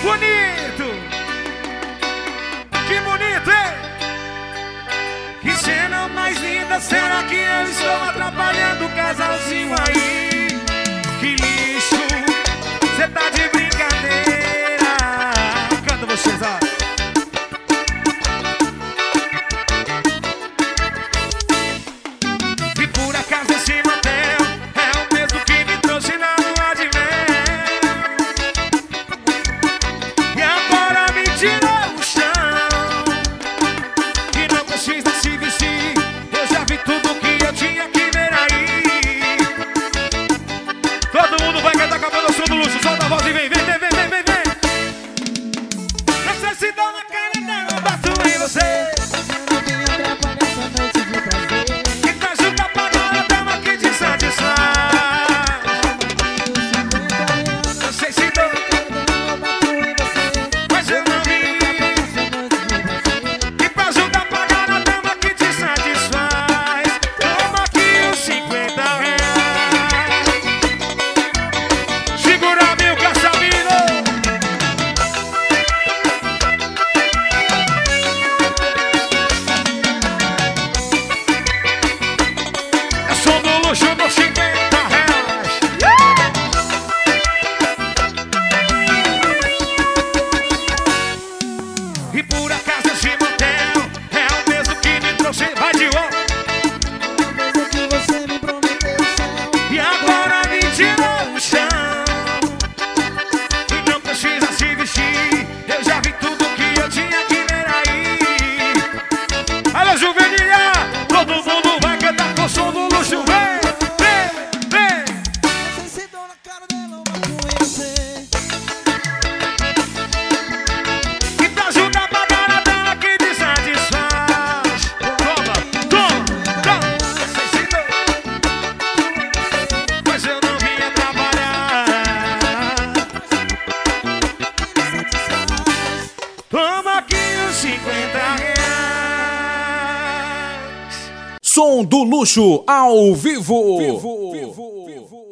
Bonito! Que bonito, hein? Que cena mais linda, será que eu estou atrapalhando o casalzinho aí? Que lixo, cê tá de brincadeira. Canta vocês, ó. E por acaso esse motel é o mesmo que me trouxe na lua de mel. E agora me tirou o chão, que não precisa se vestir. Eu já vi tudo que eu tinha que ver aí. Todo mundo vai cantar com a produção do luxo. Solta a voz e vem, vem, vem, vem, vem, vem, vem. Não sei se dá na cara dela, bato em você. Que te ajuda a pagar a dama que te satisfaz. Não sei se dou, mas eu não vi. Que te ajuda a pagar a dama que te satisfaz. Toma aqui os 50 reais. Segura meu caçamino. É som do luxo dos 50 reais. E por acaso esse motel é o mesmo que me trouxe. Vai de volta. E agora me tirou o chão, e não precisa se vestir. Eu já vi tudo que eu tinha que ver aí. Alô, Juvenilha, todo mundo vai cantar com o som do luxo. Vem, vem, vem. Que te ajuda a pagar a dama que te satisfaz. Toma, toma, toma. Não sei se dou, mas eu não vim trabalhar. Toma aqui os 50 reais. Som do Luxo ao vivo.